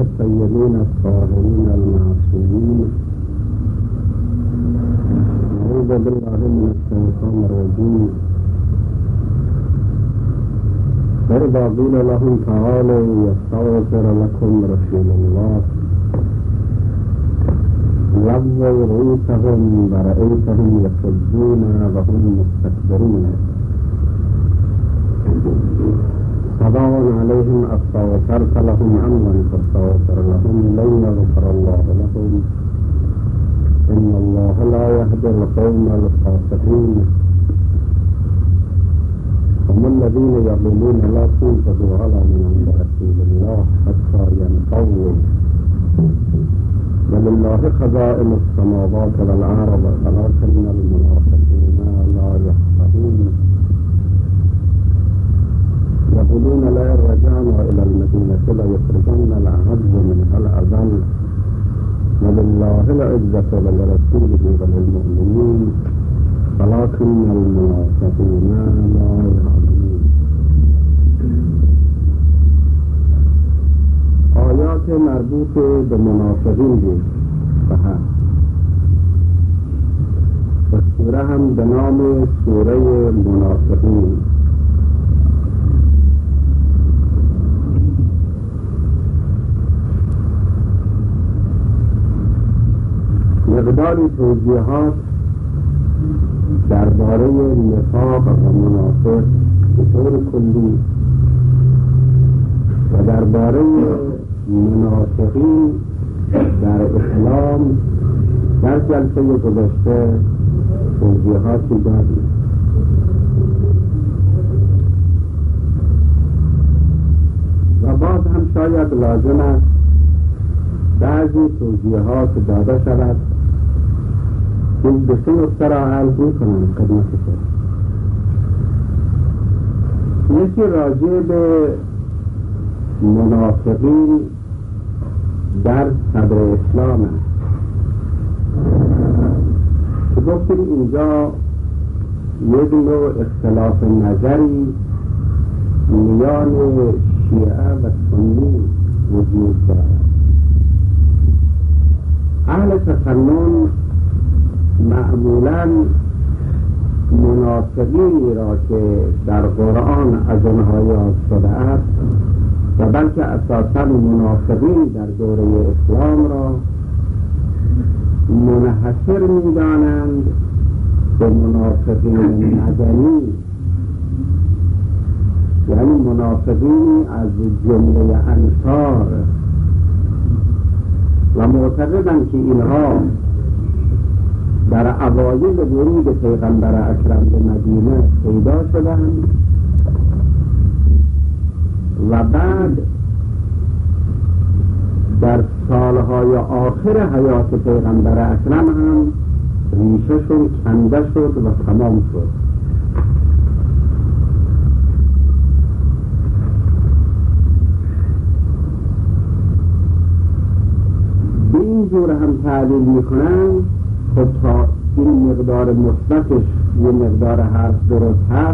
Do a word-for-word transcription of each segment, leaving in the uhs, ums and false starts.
الطيبين الطاهرين المعصومين. أعوذ بالله من الشيطان الرجيم. فإذا قيل لهم تعالوا يستغفر لكم رسول الله لووا رؤوسهم ورأيتهم يصدون وهم مستكبرون سواء عليهم أستغفرت لهم أم لم تستغفر لهم لن يغفر الله لهم إن الله لا يهدي القوم الفاسقين. هم الذين يقولون لا تنفقوا على من عند رسول الله حتى ينقضوا ولله خزائن السماوات والأرض ولكن المنافقين لا يفقهون. يقولون لا رجعنا إلى المدينة ليخرجن الأعز منها الأذل ولله العزة ولرسوله وللمؤمنين ولكن المنافقين لا يعلمون. آیات مربوط به منافقین بود و سوره هم به نام سوره منافقین. مقداری توضیحات درباره نفاق و منافق به طور کلی و درباره منافقین در اسلام در جلسه گذشته توضیحاتی دادیم. و باز هم شاید لازم است بعضی توضیحات داده شود که به سه نکته را عرض می‌کنم خدمت شما. یکی راجع به منافقین در صدر اسلام است که گفتیم اینجا یک نوع اختلاف نظری میان شیعه و سنی وجود دارد. اهل تسنن معمولاً منافقینی را که در قرآن از آنها یاد شده است و بلکه اساساً منافقین در دوره اسلام را منحصر می‌دانند به منافقین مدنی، یعنی منافقینی از جمله انصار، و معتقدند که اینها در اوایل ورود پیغمبر اکرم به مدینه پیدا شدند و بعد در سالهای آخر حیات پیغمبر اکرم هم ریشهشون کنده شد و تمام شد. به این جور هم تعلیل میکنن. خب تا این مقدار مثبتش یه مقدار حرف درست هست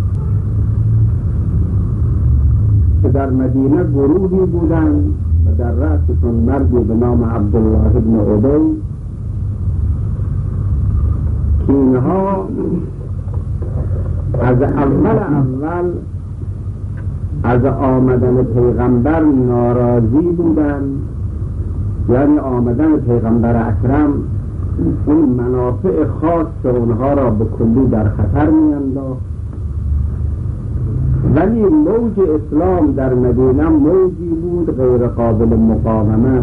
که در مدینه گروهی بودن و در رأسشون مردی به نام عبدالله ابن عبی که اینها از اول اول از آمدن پیغمبر ناراضی بودن، یعنی آمدن پیغمبر اکرم اون منافع خاص اونها را به کلی در خطر میانداخت. ولی موج اسلام در مدینه موجی بود غیر قابل مقاومت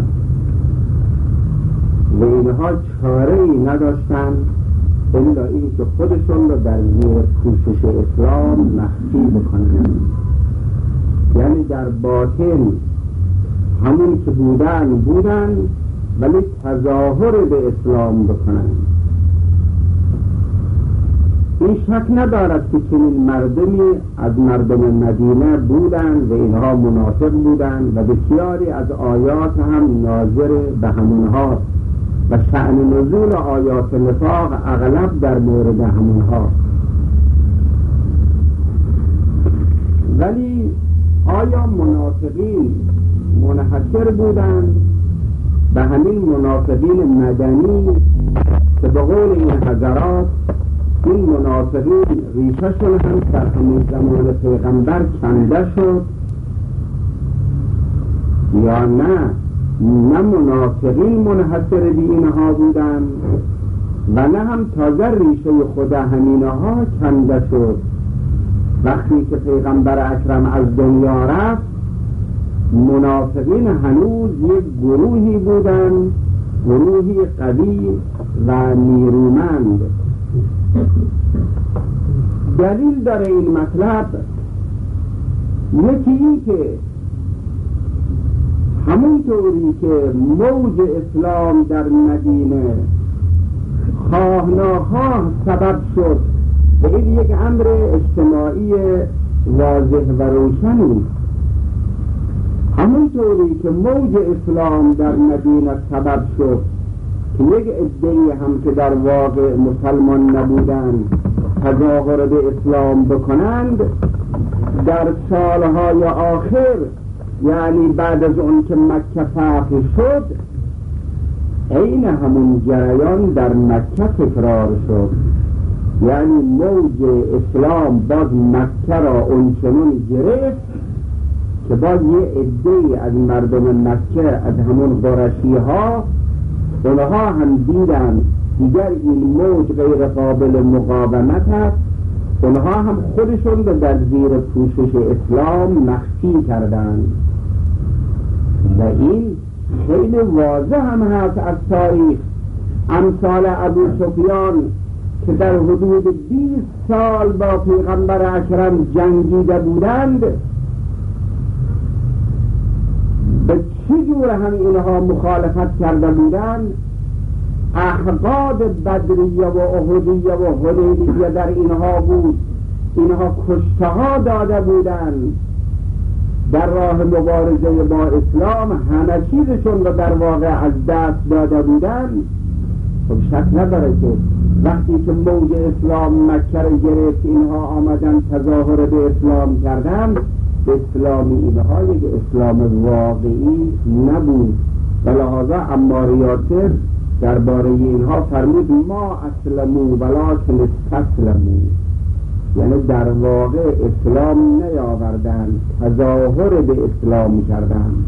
و اینها چاره‌ای نداشتند الا این که خودشون را در زیر پوشش اسلام مخفی بکنند، یعنی در باطن همون که بودن بودن ولی تظاهر به اسلام بکنند. این شک ندارد که چنین مردمی از مردم مدینه بودند و اینها منافق بودند و بسیاری از آیات هم ناظر به همونها و شأن نزول آیات نفاق اغلب در مورد همونها. ولی آیا منافقین منحصر بودند به همین منافقین مدنی که به قول این حضرات این منافقین ریشهشون هم در همین زمان پیغمبر کنده شد، یا نه نه منافقین منحصر به اینها بودند و نه هم تازه ریشه خود همینها کنده شد. وقتی که پیغمبر اکرم از دنیا رفت منافقین هنوز یک گروهی بودند، گروهی قوی و نیرومند. دلیل داره این مطلب، یکی این که همونطوری که موج اسلام در مدینه خواه ناخواه سبب شد به این یک امر اجتماعی واضح و روشنی، همونطوری که موج اسلام در مدینه سبب شد که یک عده‌ای هم که در واقع مسلمان نبودند تظاهر به اسلام بکنند، در سالهای آخر یعنی بعد از اون که مکه فتح شد عین همون جریان در مکه تکرار شد. یعنی موج اسلام باز مکه را اونچنان گرفت که باز یه عده‌ای از مردم مکه از همون قرشی ها اونها هم دیدن دیگر این موج غیر قابل مقاومت است، اونها هم خودشون رو در زیر پوشش اسلام مخفی کردند و این خیلی واضح هم هست از تاریخ. امثال ابو سفیان که در حدود بیست سال با پیغمبر اکرم جنگیده بودند، به چه جور هم اینها مخالفت کرده بودند، احقاد بدریه و احدیه و حدیبیه در اینها بود، اینها کشته‌ها داده بودند در راه مبارزه با اسلام، همه چیزشون رو در واقع از دست داده بودند. خب شک نداره که وقتی که موج اسلام مکه رو گرفت اینها آمدن تظاهر به اسلام کردن، اسلامی اینها یک اسلام واقعی نبود و لحاظا عمار یاسر درباره اینها فرمود ما اسلموا ولکن استسلموا، یعنی در واقع اسلام نیاوردند، تظاهر به اسلام کردند.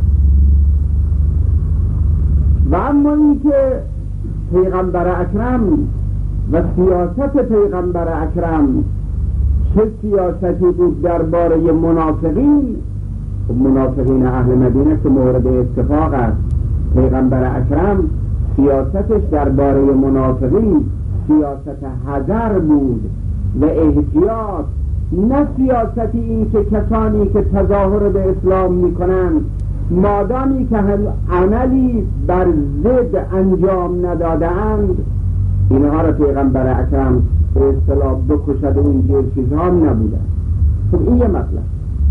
و اما این که پیغمبر اکرم و سیاست پیغمبر اکرم چه سیاستی بود درباره منافقین، منافقین اهل مدینه که مورد اتفاق است، پیغمبر اکرم سیاستش درباره منافقین سیاست حذر بود و احتیاط، نه سیاستی این که کسانی که تظاهر به اسلام میکنند مادامی که عملی بر ضد انجام ندادند اینها را پیغمبر اکرم به اصطلاح بکشد و اینجور چیزها نبودند. خب این یه مطلب.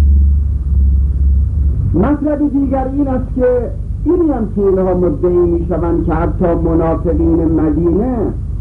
مطلب دیگر این است که اینی هم که اینها مدعی میشوند که حتی منافقین مدینه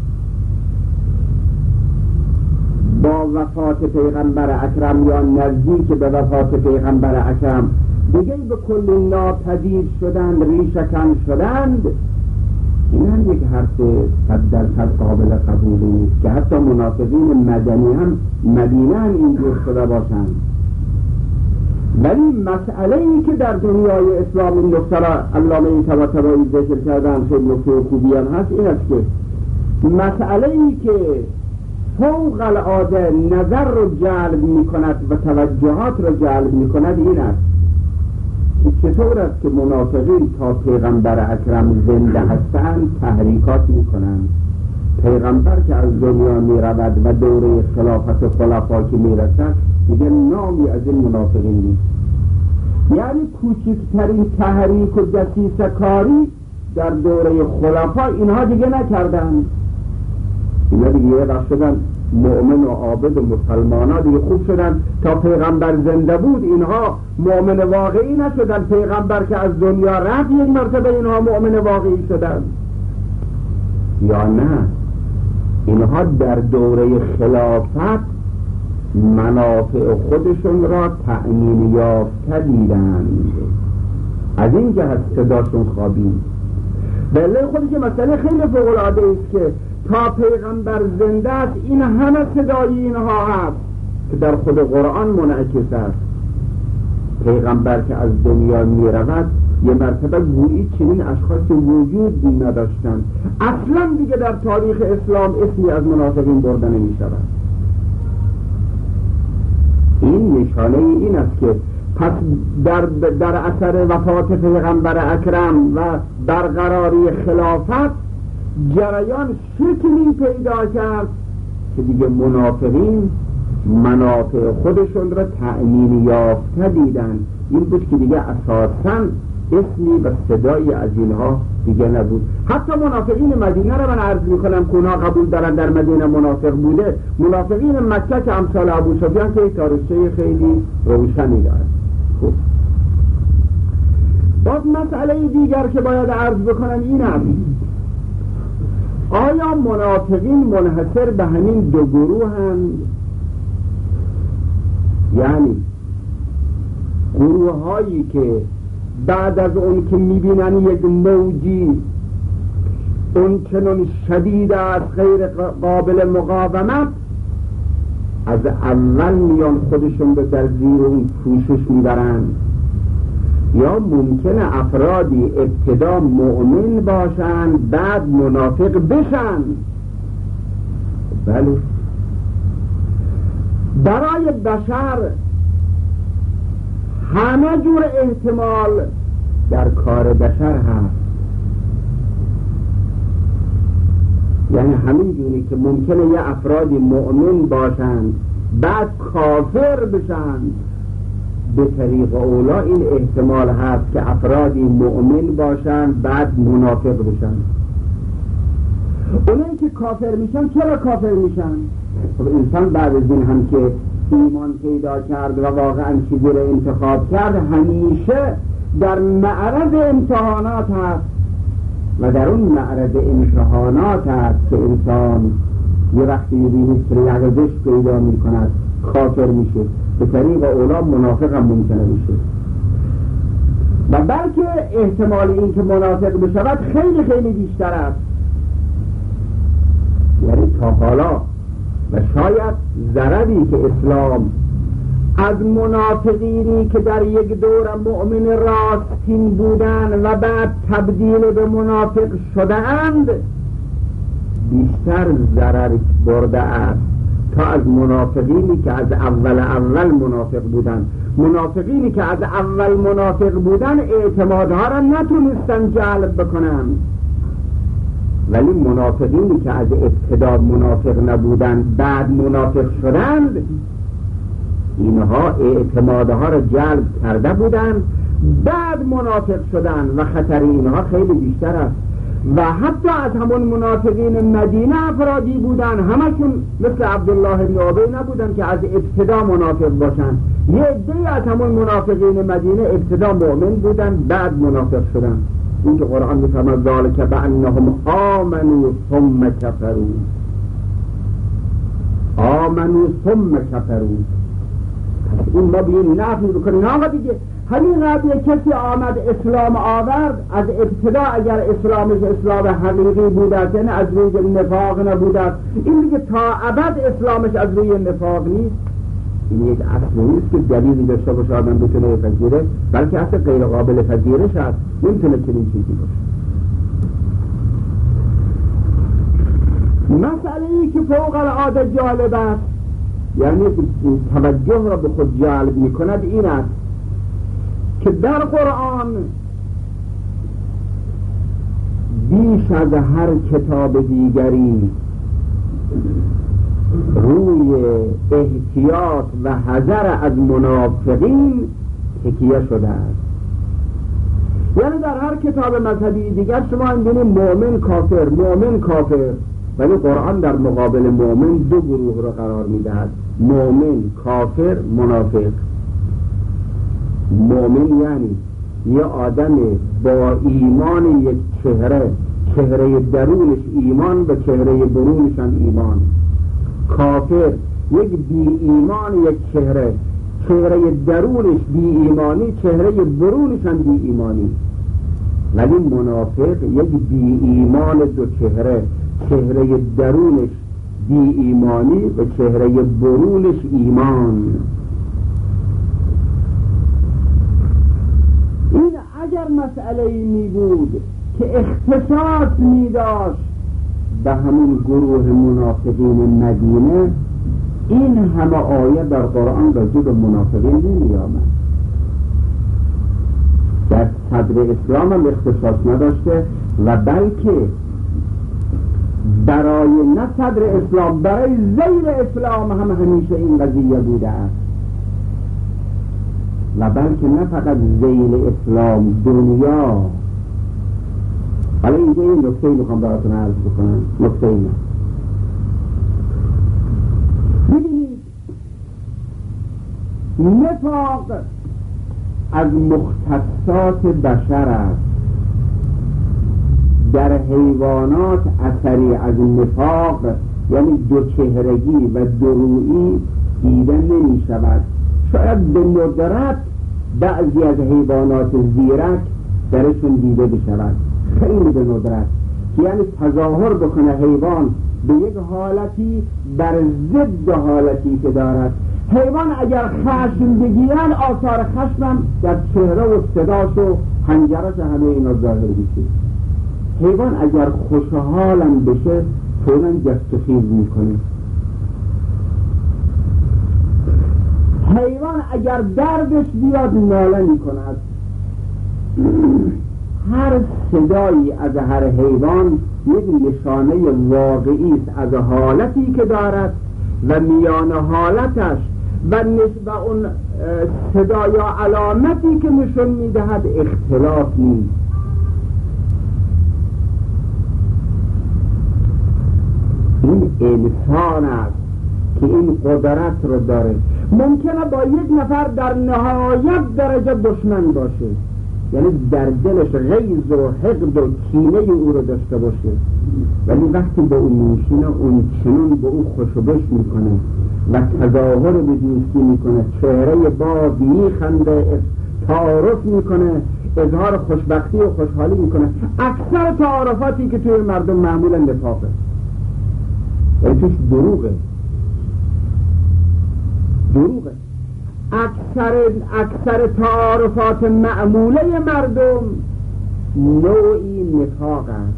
با وفات پیغمبر اکرم یا نزدیک به وفات پیغمبر اکرم دیگه به کل ناپدید شدند، ریشه‌کن شدند، این هم یک حرف صد درصد قابل قبولی نیست که حتی منافقین مدنی هم مدینه هم اینجور شده باشند. ولی مسئله ای که در دنیای اسلام این نکته را علامه طباطبایی ذکر کردن خیلی نکته خوبی هم هست، این است که مسئله ای که فوق العاده نظر رو جلب می کند و توجهات رو جلب می کند این است که چطور است که منافقین تا پیغمبر اکرم زنده هستند تحریکات می کنند. پیغمبر که از دنیا می رود و دوره خلافت خلفا که می رسد دیگه نامی از این منافقین نیست. یعنی کوچکترین تحریک و دسیسه کاری در دوره خلفا اینها دیگه نکردند. اینا دیگه یه وقت شدن مؤمن و عابد و مسلمان ها دیگه خوب شدن. تا پیغمبر زنده بود اینها مؤمن واقعی نشدن، پیغمبر که از دنیا رفت یک مرتبه اینها مؤمن واقعی شدن. یا نه، اینها در دوره خلافت منافع خودشون را تأمین یافته دیدند از این جهت صداشون خوابید. بله خودی که مسئله خیلی فوق‌العاده است که تا پیغمبر زنده است این همه صدای اینها هست که در خود قرآن منعکس است. پیغمبر که از دنیا می رود یه مرتبه گویی چنین اشخاصی وجود نداشتند، اصلا دیگه در تاریخ اسلام اسمی از منافقین برده نمی شود. این نشانه این است که پس در, در اثر وفات پیغمبر اکرم و برقراری خلافت جریان شکلی پیدا کرد که دیگه منافقین منافع خودشون را تأمین یافته دیدن. این بود که دیگه اساساً اسمی و صدایی از اینها دیگه نبود. حتی منافقین مدینه را من عرض میکنم که اونها قبول دارن در مدینه منافق بوده. منافقین مکه که امثال ابو سفیان که تاریخچه خیلی روشنی داره. خب باز مسئله دیگر که باید عرض بکنم این است: آیا منافقین منحصر به همین دو گروه هستند؟ یعنی گروه هایی که بعد از اون که میبینن یک موجی اون چنون شدید است غیر قابل مقاومت، از اول میان خودشون به در زیر اون پوشش میبرن؟ یا ممکنه افرادی ابتدا مؤمن باشن بعد منافق بشن؟ بله، برای بشر همه جور احتمال در کار بشر هست. یعنی همین جوری که ممکنه یه افرادی مؤمن باشند بعد کافر بشند، به طریق اولا این احتمال هست که افرادی مؤمن باشند بعد منافق بشند. اونایی که کافر میشن چرا کافر میشن؟ خب انسان بعد از این هم که ایمان پیدا کرد و واقعا چیزی رو انتخاب کرد همیشه در معرض امتحانات هست و در اون معرض امتحانات هست که انسان یه وقتی میبینید که لغزش پیدا میکند کافر میشه، به طریق اولا منافق هم ممکنه میشه. و بلکه احتمال این که منافق بشود خیلی خیلی بیشتر است. یعنی تا حالا و شاید ضرری که اسلام از منافقینی که در یک دور مؤمن راستین بودن و بعد تبدیل به منافق شده‌اند بیشتر ضرر برده است تا از منافقینی که از اول اول منافق بودن. منافقینی که از اول منافق بودن اعتمادها را نتونستن جلب بکنن، ولی منافقینی که از ابتدا منافق نبودن بعد منافق شدند اینها اعتمادها را جلب کرده بودند بعد منافق شدند و خطر اینها خیلی بیشتر است. و حتی از همون منافقین مدینه افرادی بودن همشون مثل عبدالله بن ابی نبودن که از ابتدا منافق باشن. یه عده‌ای از همون منافقین مدینه ابتدا مؤمن بودن بعد منافق شدن. این که قرآن می‌فرماید ذالک بأنهم آمنوا ثم کفروا، آمنوا ثم کفروا. پس این ما بیاییم نفی بکنیم آقا دیگه همین قضیه کسی آمد اسلام آورد از ابتدا اگر اسلامش اسلام حقیقی بود است، یعنی از روی نفاق نبود است، این دیگه تا ابد اسلامش از روی نفاق نیست. این یک اصل نیست که دلیلی داشته باشه آدم بتونه پذیره، بلکه اصل غیر قابل پذیرش است، نمیتونه چنین چیزی باشه. مسئله ای که فوق العاده جالب است، یعنی توجه را به خود جلب میکند، این است که در قرآن بیش از هر کتاب دیگری روی احتیاط و حذر از منافقین تکیه شده است. یعنی در هر کتاب مذهبی دیگر شما می‌بینید مؤمن کافر، مؤمن کافر، ولی قرآن در مقابل مؤمن دو گروه را قرار می‌دهد: مؤمن کافر منافق. مؤمن یعنی یه آدم با ایمان یک چهره، چهره درونش ایمان و چهره برونش هم ایمان. کافر یک بی ایمان یک چهره، چهره درونش بی ایمانی، چهره برونش هم بی ایمانی. ولی منافق یک بی ایمان دو چهره، چهره درونش بی ایمانی و چهره برونش ایمان. این اگر مسئله می بود که اختصاص می داشت به همون گروه منافقین مدینه، این همه آیه در قرآن راجع به منافقین نمی آمد. در صدر اسلام هم اختصاص نداشته و بلکه برای نه صدر اسلام، برای زیر اسلام هم همیشه این قضیه بوده است. و بلکه نه فقط زیر اسلام، دنیا. حالا اینجا این نکته میخوام براتون عرض بکنم. نکته اینه ببینید، نفاق از مختصات بشر است. در حیوانات اثری از نفاق، یعنی دو چهرگی و دورویی دیده نمی شود. شاید به ندرت بعضی از حیوانات زیرک درشون دیده بشود، خیلی به ندرت، یعنی تظاهر بکنه حیوان به یک حالتی بر ضد حالتی که دارد. حیوان اگر خشم بگیرن، آثار خشمم در چهره و صداش و حنجرش همه اینا ظاهر میشه. حیوان اگر خوشحالم بشه فوراً جست و خیز میکنه. حیوان اگر دردش بیاد ناله میکند. هر صدایی از هر حیوان یک نشانه واقعی است از حالتی که دارد و میان حالتش و نسبت اون صدا یا علامتی که نشون میدهد اختلاف نیست. این انسان است که این قدرت رو داره. ممکنه با یک نفر در نهایت درجه دشمن باشه، یعنی در دلش غیظ و حقد و کینه او رو داشته باشه، ولی وقتی با اون میشینه اون چنون به او خوشبش میکنه و تظاهر به دوستی میکنه، چهره با میخنده، تعارف میکنه، اظهار خوشبختی و خوشحالی میکنه. اکثر تعارفاتی که توی مردم معمولا نفاقه، یعنی توش دروغه دروغه اکثر اکثر تعارفات معموله مردم نوعی نفاق است.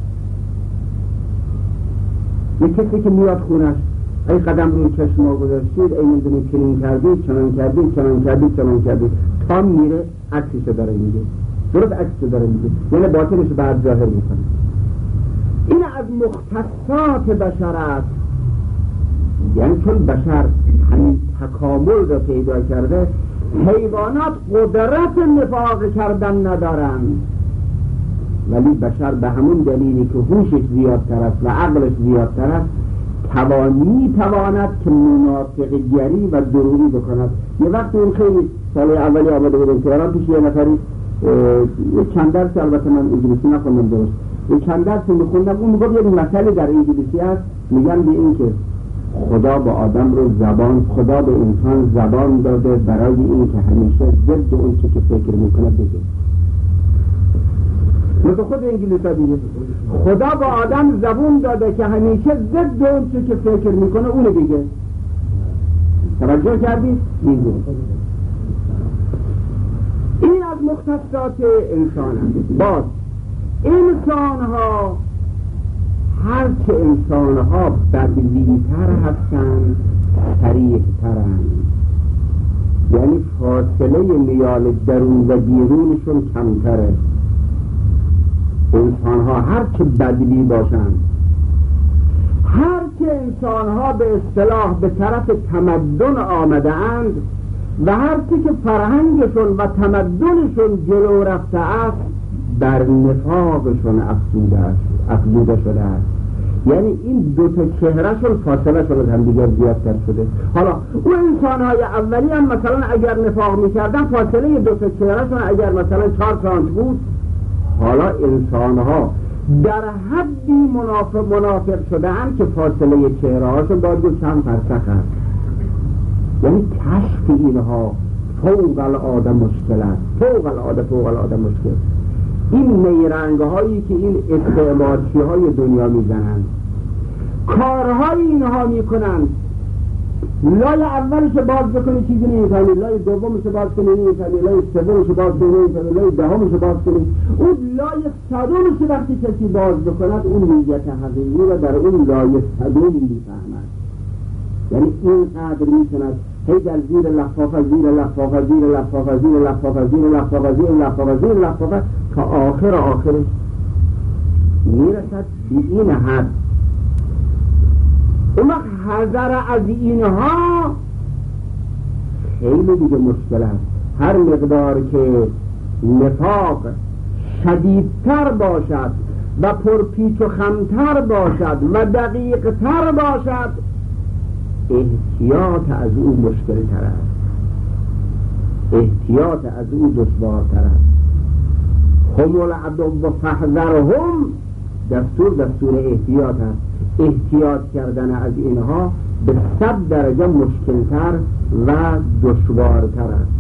یک کسی که میاد خونش، ای قدم روی چشم ما گذاشتید، ای نمیدونی چنین کردید، چنان کردید، چنان کردید، چنان کردید، تا میره عکسش داره میگه، درست عکسش داره میگه، یعنی باطنش بعد ظاهر میکنه. این از مختصات بشر است. یعنی چون بشر همین تکامل را پیدا کرده، حیوانات قدرت نفاق کردن ندارند، ولی بشر به همون دلیلی که هوشش زیادتر است و عقلش زیادتر است توانی تواند که منافقگری و دروغی بکند. یه وقت اون خیلی سال اولی آمده بودم تهران، پیش یه نفری یه چند درس، البته من انگلیسی نخوندم درست، یه چند درس میخوندم، اون میگفت یه مسئله در انگلیسی هست، میگن به این که خدا با آدم رو زبان، خدا به انسان زبان داده برای این که همیشه ضد اون چه که فکر میکنه بگه. مثل خود انگلیس ها دیگه، خدا با آدم زبان داده که همیشه ضد اون چه که فکر میکنه اونو بگه. توجه کردید؟ میگه این از مختصات انسان هست. باز انسان ها هرچه انسان ها بدویتر هستند سریعترند، یعنی فاصله میان درون و بیرونشون کمتره. انسان ها هرچه بدوی باشند، هرچه انسان ها به اصطلاح به طرف تمدن آمده اند و هرچه که فرهنگشون و تمدنشون جلو رفته است در نفاقشون افزوده شده است. یعنی این دو تا چهرهشون فاصله شون از همدیگر زیادتر شده. حالا اون انسان‌های اولی هم مثلا اگر نفاق می‌کردن فاصله دو تا چهرهشون اگر مثلا چهار سانت بود، حالا انسان‌ها در حدی منافق منافق شده هم که فاصله چهره‌هاشون باید چند فرسخ است. یعنی کشف اینها فوق العاده مشکل است، فوق العاده فوق العاده مشکل. این نیرنگ هایی که این استعمارچی های دنیا میزنند، کارهای اینها میکنند، لای اولش باز بکنی چیزی نمیفهمی، لای دومش باز کنی نمیفهمی، لای سومش باز کنی نمیفهمی، لای دهمش باز کنی، اون لای صدمش وقتی کسی باز بکند اون نیت حقیقی رو در اون لای صدم میفهمد. یعنی اینقدر میتوند هی در زیر لفافه زیر لفافه زیر لفافه زیر لفافه زیر لفافه زیر لفافه زیر لفافه تا آخر آخرش میرسد به این حد. اون وقت حذر از اینها خیلی دیگه مشکل است. هر مقدار که نفاق شدیدتر باشد و پرپیچ و خمتر باشد و دقیقتر باشد، احتیاط از او مشکل تر است، احتیاط از او دشوارتر است. هم العدو فاحذرهم دستور دستور احتیاط است. احتیاط کردن از اینها به صد درجه مشکلتر و دشوارتر است.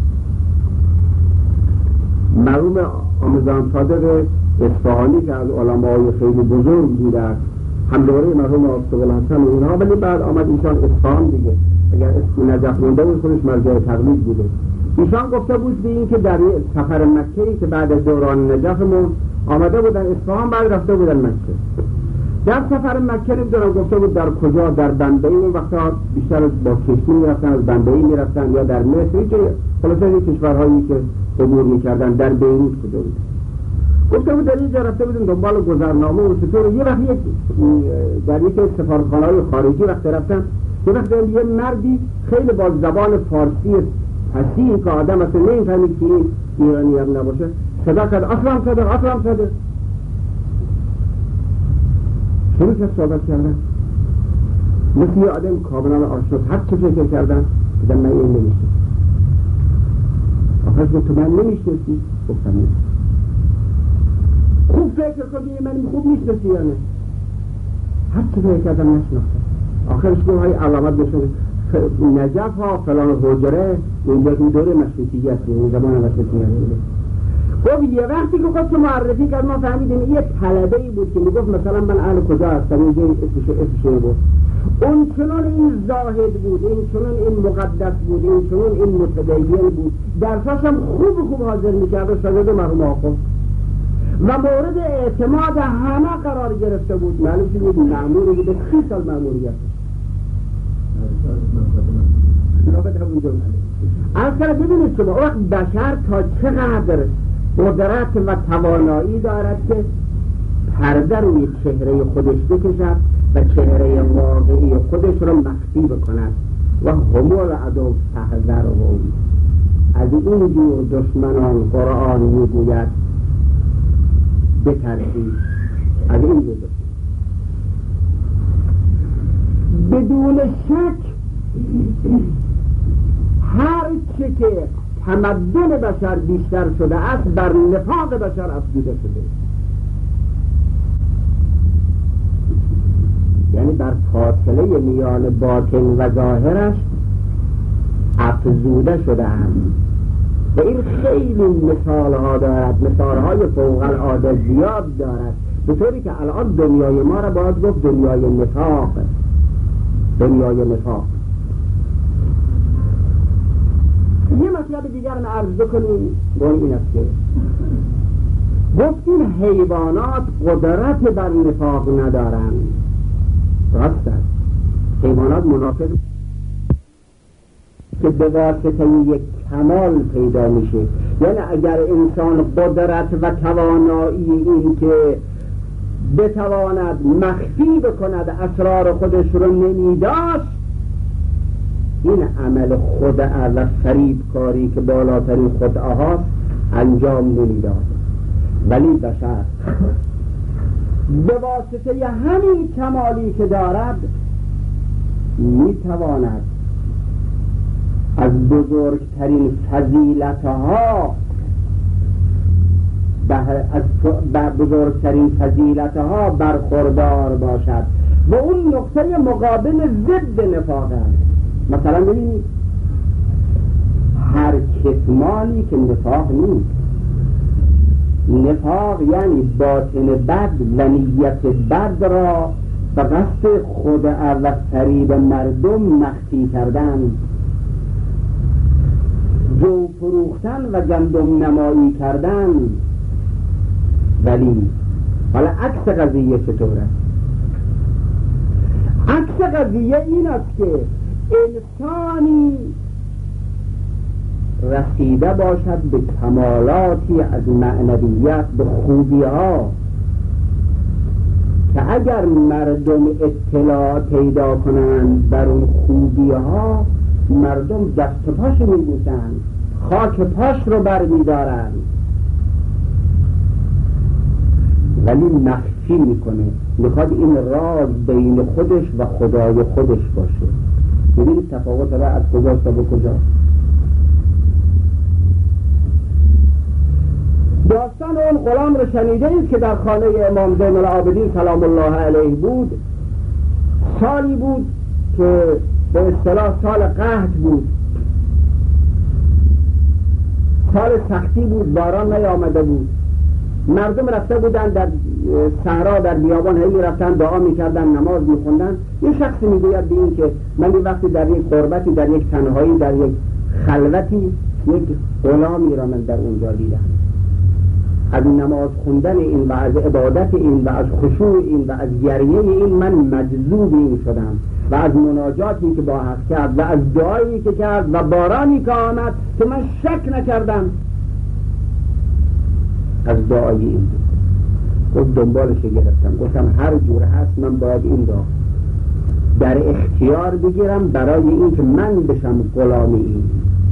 مرحوم آموزان صادق اصفهانی که از علمای خیلی بزرگ بوده است، همدوره مرحوم آفتاب‌الحسن و اینها، ولی بعد آمد ایشان اصفهان دیگه، اگر اسم نجف مونده بود خودش مرجع تقلید بوده. ایشان گفته بود به این که در سفر مکه‌ای که بعد از دوران نجفمون آمده بودن اصفهان، بعد رفته بودن مکه. در سفر مکه نمیدونم گفته بود در کجا، در بنبئی، اون وقتا بیشتر با کشتی میرفتن، از بنبئی میرفتن یا در مصر که خلاصه این کشورهایی که عبور میکردن، در بیروت کجا بود. گفته بود در اینجا رفته بودیم دنبال گذرنامه و چطور. یه وقت یک در یک سفارتخانه‌های خارجی وقت رفتن، یه وقت یه مردی خیلی با زبان فارسی فصیح که آدم اصلا نمیفهمید که این ایرانی هم نباشه، صدا کرد اصلا صدق اصلا صدق. شروع کرد صحبت کردن مثل یه آدم کاملا آشنا. هر چه فکر کردن که من این نمیشه. آخرش گفت تو من نمیشنسی؟ گفتم نیست. خوب فکر کنی من خوب میشنسی یا نه؟ هر چه فکر کردم نشناختم. آخرش گفت های علامت بشون نجف ها فلان حجره اونجا این دوره مشروطیت بود، اون زمان مشروطیت بود. خب یه وقتی که خودش معرفی کرد ما فهمیدیم یه طلبه‌ای بود که میگفت مثلا من اهل کجا هستم، اینجا اسمش اسمش بود. اون چنان این زاهد بود، این چنان این مقدس بود، این چنان این متدین بود، درساش هم خوب خوب حاضر میکرد و شاگرد مرحوم آقا و مورد اعتماد همه قرار گرفته بود. معلوم شد یک مأموری بوده، سی سال مأموریت از کنه. ببینید شما وقت بشر تا چقدر قدرت و توانایی دارد که پرده روی چهره خودش بکشد و چهره واقعی خودش را مخفی بکند. و هم العدو فاحذرهم، از این جور دشمنان قرآن میگوید بترسید، از این جور دشمن. بدون شک هر چه که تمدن بشر بیشتر شده است بر نفاق بشر افزوده شده، یعنی بر فاصله میان باطن و ظاهرش افزوده شده است. و این خیلی مثال ها دارد، مثال های فوق العاده زیاد دارد، به طوری که الان دنیای ما را باید گفت دنیای نفاق، دنیای نفاق. یه مطلب دیگر رو عرض بکنیم با این است که گفتیم حیوانات قدرت بر نفاق ندارند. راست است، حیوانات منافق که به واسطه یک کمال پیدا میشه. یعنی اگر انسان قدرت و توانایی این که بتواند مخفی بکند اسرار خودش رو نمیداشت، این عمل خدعه و فریبکاری که بالاترین خدعه هاست انجام نمیداد. ولی بشر به واسطه همین کمالی که دارد میتواند از بزرگترین فضیلتها از بزرگترین فضیلتها برخوردار باشد و اون نقطه مقابل ضد نفاق است. مثلا ببینید هر کتمانی که نفاق نیست. نفاق یعنی باطن بد و نیت بد را به قصد خدع و فریب مردم مخفی کردن، جو فروختن و گندم نمایی کردن. ولی حالا عکس قضیه چطوره؟ عکس قضیه این است که انسانی رسیده باشد به کمالاتی از معنویت، به خوبی ها، که اگر مردم اطلاع پیدا کنند بر اون خوبی ها، مردم دست پاش میبوسند، خاک پاش رو بر میدارند، ولی مخفی میکنه. میخواد این راز بین خودش و خدای خودش باشه. ببینید تفاوت را از کجا تا به کجا. داستان اون غلام رو شنیده اید که در خانه امام زین العابدین سلام الله علیه بود. سالی بود که به اصطلاح سال قحط بود، سال سختی بود، باران نیامده بود. مردم رفته بودن در صحرا، در بیابان، هی رفتن دعا میکردن، نماز میخوندن. یه شخصی میگوید به این که من این وقتی در یک غربتی، در یک تنهایی، در یک خلوتی، یک غلامی را من در اونجا دیدم. از نماز خوندن این و از عبادت این و از خشوع این و از گریه این من مجذوب این شدم و از مناجاتی که با حق کرد و از دعایی که کرد و بارانی که آمد که من شک نکردم از دعای این بود. گفت دنبالش گرفتم، گفتم هر جور هست من باید این را در اختیار بگیرم برای این که من بشم غلام این.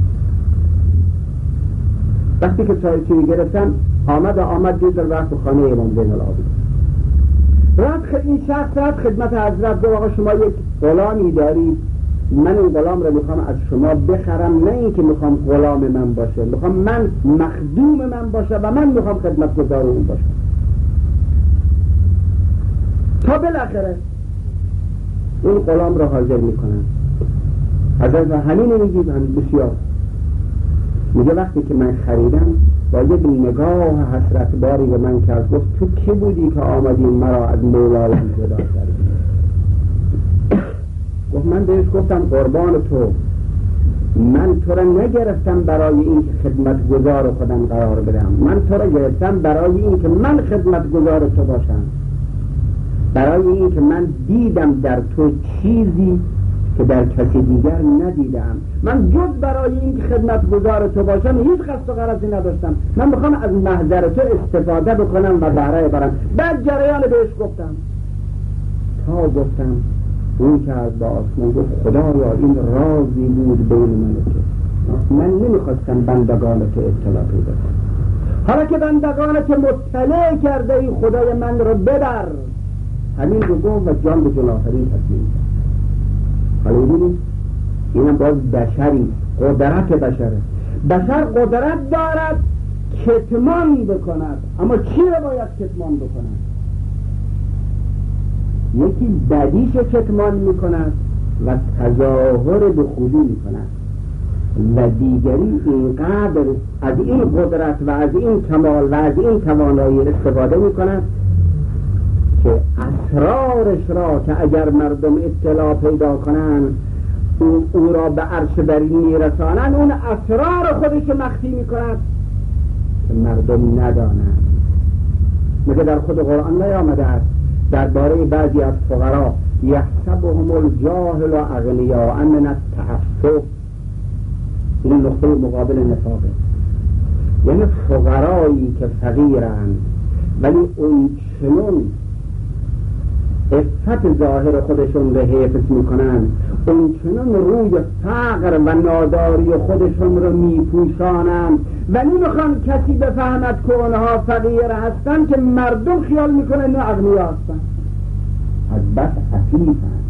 وقتی که چایی گرفتم آمد و آمد دید رفت به خانه امام زین العابدین. رفت این شخص رفت خدمت حضرت، گفت آقا شما یک غلامی دارید، من این غلام را میخوام از شما بخرم، نه این که میخوام غلام من باشه، میخوام من مخدوم من باشه و من میخوام خدمتگزار اون باشم. تا بالاخره این غلام را حاضر میکنن. حضرت همین میگید بسیار، میگه وقتی که من خریدم با یک نگاه حسرت باری به من کرد، گفت تو کی بودی که آمدی مرا از مولایم جدا کردی؟ گفت من بهش گفتم قربان تو، من تو را نگرفتم برای این که خدمتگزار خودم قرار بدم، من تو را گرفتم برای این که من خدمتگزار تو باشم، برای این که من دیدم در تو چیزی که در کسی دیگر ندیدم. من جز برای این که خدمتگزار تو باشم هیچ قصد و غرضی نداشتم، من میخوام از محضر تو استفاده بکنم و بهره برم. بعد جریان بهش گفتم تا گفتم اون که از با آسمان گفت خدایا این رازی بود بین من و تو، من نمیخواستم بندگان تو اطلاع پیدا کنم، حالا که بندگان تو مطلع کرده این خدای من رو ببر. همین رو گفت و جان به جان آفرین تسلیم کرد. حالا ببینید اینم باز بشری، قدرت بشره. بشر قدرت دارد کتمان بکند، اما چی رو باید کتمان بکند؟ یکی بدیش کتمان میکند و تظاهر به خوبی میکند و دیگری اینقدر از این قدرت و از این کمال و از این توانایی استفاده میکند که اسرارش را که اگر مردم اطلاع پیدا کنند او, او را به عرش برین میرسانند، اون اسرار خودش مخفی میکند که مردم ندانند. مگه در خود قرآن نیامده است درباره بعضی از فقرا یحسبهم الجاهل اغنیاء من التعفف؟ این نقطه مقابل نفاقه، یعنی فقرایی که فقیرند ولی اون چنون عفت ظاهر خودشون رو حفظ میکنن، اون چنون روی فقر و ناداری خودشون رو میپوشانن و نمیخوان کسی بفهمد که اونها فقیر هستن که مردم خیال میکنن نه اغنیا هستن، از بس عفیفن.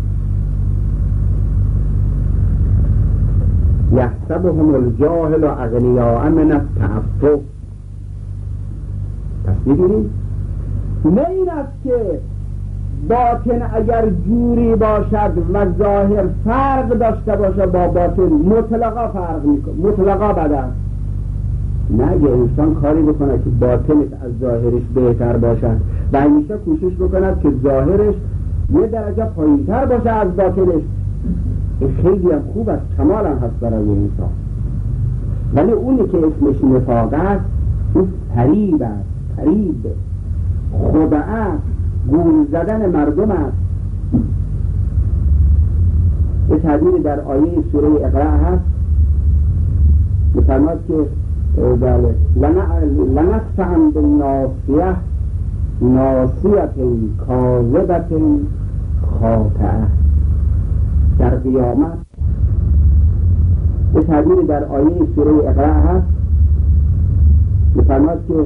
یحسبهم الجاهل اغنیاء من التعفف. پس می‌بینید نه این است که باطن اگر جوری باشد و ظاهر فرق داشته باشه با باطن مطلقا فرق میکنه، مطلقا بد است. نه، اگه انسان کاری بکنه که باطنش از ظاهرش بهتر باشد و همیشه کوشش بکند که ظاهرش یه درجه پایینتر باشه از باطنش، این خیلی هم خوب است، کمال هم هست برای انسان. ولی اونی که اسمش نفاق است اون فریب است، فریب، خدعه است، گول زدن مردم است. یه تعبیر در آیه سوره اقرا هست می‌فرماید که لنقطعن بالناصیه ناصیة کاذبة خاطئه. در قیامت یه تعبیر در آیه سوره اقرا هست می‌فرماید که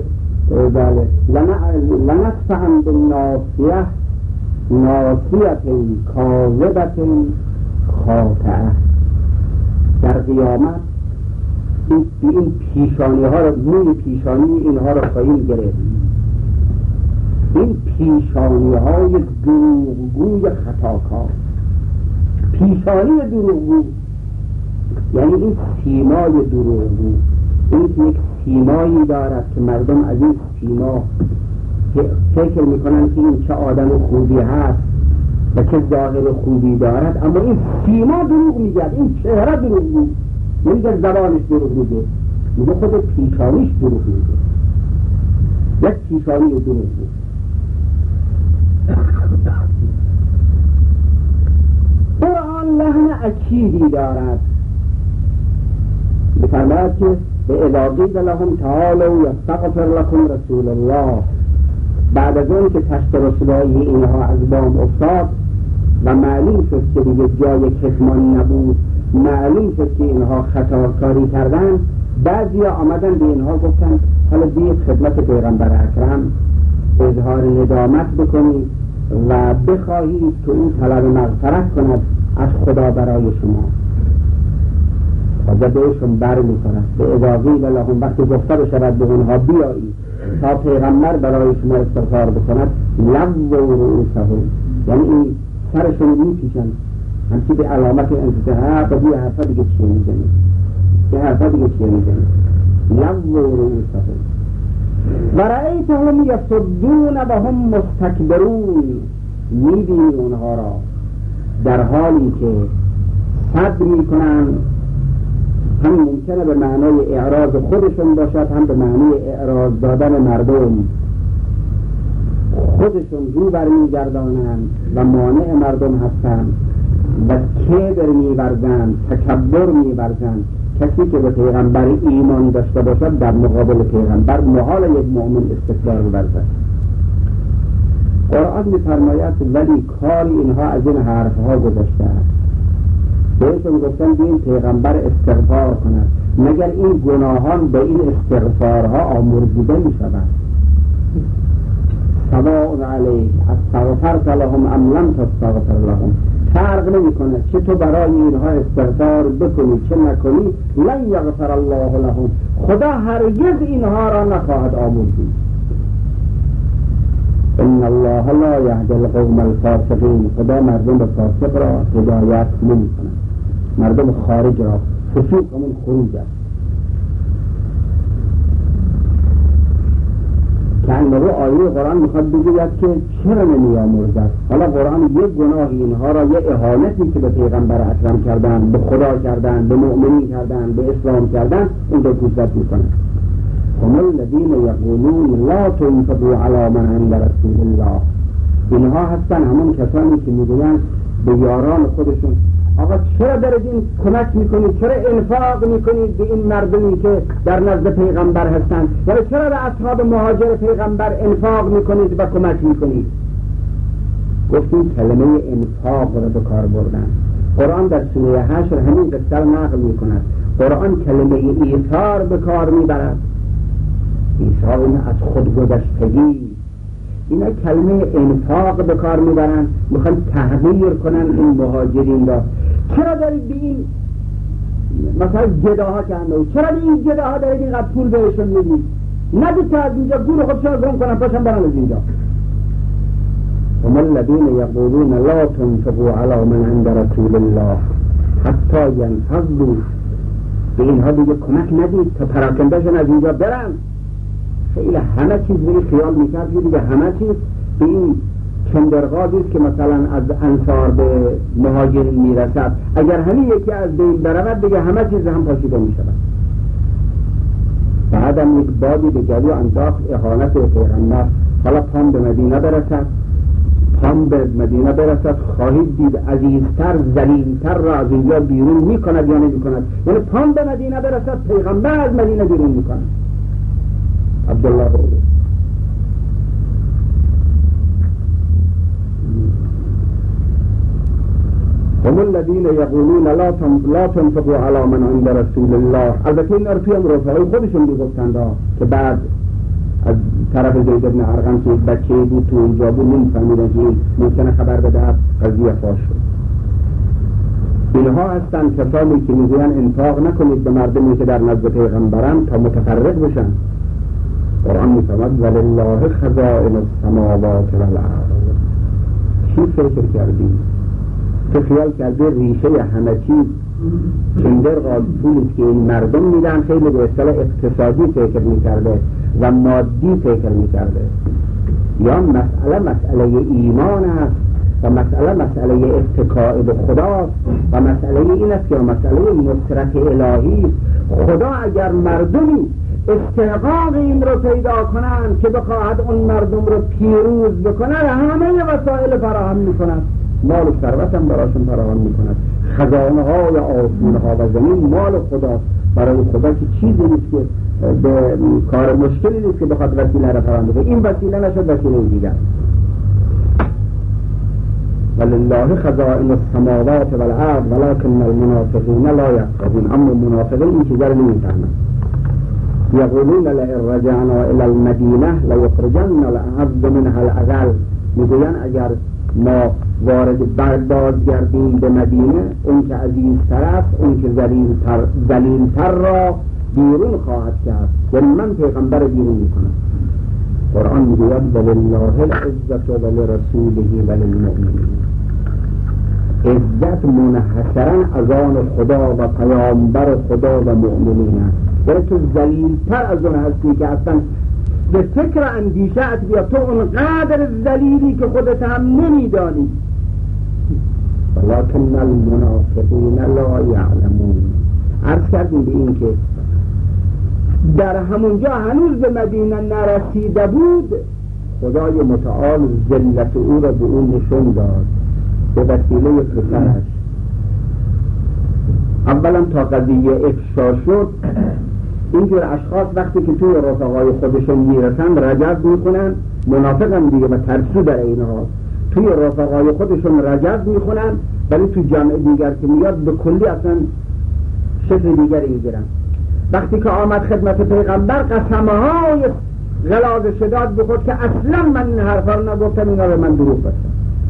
لنقطعن بالناصیه ناصیة کاذبة خاطئه. در قیامت این این پیشانی ها رو، موی پیشانی اینها رو خواهیم گرفت. این پیشانی های دروغگوی خطاکار، پیشانی دروغگو یعنی این سیمای دروغگو، این که یک سیمایی دارد که مردم از این سیما فکر میکنن که این چه آدم خوبی هست و چه ظاهر خوبی دارد، اما این سیما دروغ میگه، این چهره دروغ میگه، نمیگه زبانش دروغ میگه، میگه خود پیشانیش دروغ میگه، یک پیشانی دروغ میگه. قرآن لحن اکیدی دارد، می‌فرماید که به اذا لهم تعالوا یستغفر لكم رسول الله. بعد از اون که تشت رسولایی اینها از بام افتاد و معلوم شد که دیگه جای کتمان نبود، معلوم شد که اینها خطاکاری کردن، بعضی ها آمدن به اینها گفتن حالا بیاید خدمت پیغمبر اکرم اظهار ندامت بکنید و بخواهید که او طلب مغفرت کند از خدا برای شما. و بهشون بر می کند به اضافی و لهم، وقتی گفته بشود به اونها بیایید تا پیغمبر برای شما استغفار بکند، لو رؤوسهم، یعنی این سرشون می پیشن همچی به علامت انتهاء و یه حرفا دیگه چیه میزنید، یه حرفا دیگه چیه میزنید، لو رؤوسهم و رأیتهم یصدون و هم مستکبرون. میبینی اونها را در حالی که صد میکنن، هم ممکنه به معنای اعراض خودشون باشد، هم به معنای اعراض دادن مردم. خودشون رو برمیگردانند و مانع مردم هستند و کبر می‌ورزند، تکبر می‌ورزند. کسی که به پیغمبر ایمان داشته باشد در مقابل پیغمبر محال یک مؤمن استکبار ورزد. قرآن می‌فرماید ولی کاری اینها از این حرفها گذشته است. بهشون گفتن بیاین پیغمبر استغفار کند، مگر این گناهان به این استغفارها آمرزیده می‌شوند. سواء علیک استغفرت لهم ام لم تستغفر لهم، فرق نمی‌کنه چه تو برای اینها استغفار بکنی چه نکنی، لن یغفر الله لهم، خدا هرگز اینها را نخواهد آمرزید. ان الله لا یهدی القوم الفاسقین، خدا مردم فاسق را هدایت نمی‌کند، مردم خارج را. فسوق همون خروج است. که انگاره آیه قرآن میخواد بگوید که چرا نمی‌آمرزد. حالا قرآن یک گناه اینها را، یک اهانتی که به پیغمبر اکرم کردن، به خدا کردن، به مؤمنین کردن، به اسلام کردن، اون رو گوشت میکنه. هم الذین یقولون لا تنفقوا علی من عند رسول الله، اینها هستن همون کسانی که میگویند به یاران خودشون آقا چرا دارید این کمک میکنید، چرا انفاق میکنید به این مردمی که در نزد پیغمبر هستند، یا چرا به اصحاب مهاجر پیغمبر انفاق میکنید و کمک میکنید. گفتیم کلمه انفاق را به کار بردن. قرآن در سوره حشر همین قصه نقل میکند. قرآن کلمه ایثار به کار میبرد. ایثار این از خودگذشتگی، اینا کلمه انفاق به کار میبرن، میخوان تحقیر کنن این مهاجرین را. چرا دارید به این مثلا گداها کنده، چرا به این گداها دارید اینقدر پول بهشون میدید؟ ندید تا از اینجا گور خودشون گم کنن، پاشن برن از اینجا. هم الذین یقولون لا تنفقوا علی من عند رسول الله حتی ینفضوا. به اینها دیگه کمک ندید تا پراکندهشون از اینجا برن. خیلی همه چیز به این خیال میکرد که دیگه همه چیز به این کندرغازی است که مثلا از انصار به مهاجرین میرسد، اگر همین یکی از بین برود دیگه همه چیز هم پاشیده میشود. بعدم یک بادی به جلو انداخت اهانت پیغمبر. حالا پام به مدینه برسد، پام به مدینه برسد خواهید دید عزیزتر ذلیلتر را از اینجا بیرون میکند یا نمیکند. یعنی پام به مدینه برسد پیغمبر از مدینه بیرون میکند. عبدالله بوده هم الذین یقولون لا تنفقوا علی من عند رسول الله. البته این رو توی رفقای خودشون میگفتند که بعد از طرف زید بن ارقم که یک بچه بود تو اینجا بود نمی‌فهمیدن که ممکنه خبر بده قضیه فاش شد. اینها هستند کسانی که میگویند انفاق نکنید به مردمی که در نزد پیغمبرند تا متفرق بشن. قرآن میفرماید ولله خزائن السماوات والارض. چی فکر کردی؟ تو خیال کرده ریشه همه چیز کندرغاز پولی که این مردم میدن خیلی به اصطلاح اقتصادی فکر میکرده و مادی فکر میکرده؟ یا مسئله مسئله ایمان است و مسئله مسئله اتکاء به خداست و مسئله این است که مسئله نصرت الهی. خدا اگر مردمی استحقاق این رو پیدا کنند که بخواهد اون مردم رو پیروز بکنند، همه وسایل فراهم میکند، مال و ثروت هم براشون فراهم میکند. خزانه های آسمان ها و زمین مال خدا، برای خدا که چیزی نیست که به کار مشکلی نیست که بخواد وسیله را فراهم بکنه. این وسیله نشد وسیله دیگر. ولله خزائن السماوات والارض ولكن المنافقین لا یفقهون. اما منافقین این چیزا رو نمیفهمند. یقولون لئن رجعنا الى المدینه لیخرجن الاعز منها الاذل. میگویند اگر ما وارد بازگردیم به مدینه، اون که عزیزتر است اون که ذلیلتر ذلیلتر را بیرون خواهد کرد. یعنی من پیغمبر بیرون میکنم. قرآن میگوید ولله العزة ولرسوله وللمؤمنین. عزت منحصرا از آن خدا و پیامبر خدا و مؤمنین است. یعنی تو ذلیلتر از اون هستی که اصلا به فکر اندیشه‌ات بیا. تو اونقدر ذلیلی که خودت هم نمیدانی. ولکن المنافقین لا یعلمون. عرض کردیم به این که در همونجا هنوز به مدینه نرسیده بود، خدای متعال ذلت او را به اون نشون داد به وسیله پسرش. اولا تا قضیه افشا شد، اینجور اشخاص وقتی که توی رفقای خودشون میرسن رجز میکنن، منافق هم دیگه و ترسو در اینها توی رفقای خودشون رجز میکنن، ولی توی جمع دیگر که میاد به کلی اصلا شکل دیگری میگیرن. وقتی که آمد خدمت پیغمبر قسمه های غلاظ شداد بخورد که اصلا من این حرفا رو نگفتم، اینا رو من دروغ بستم.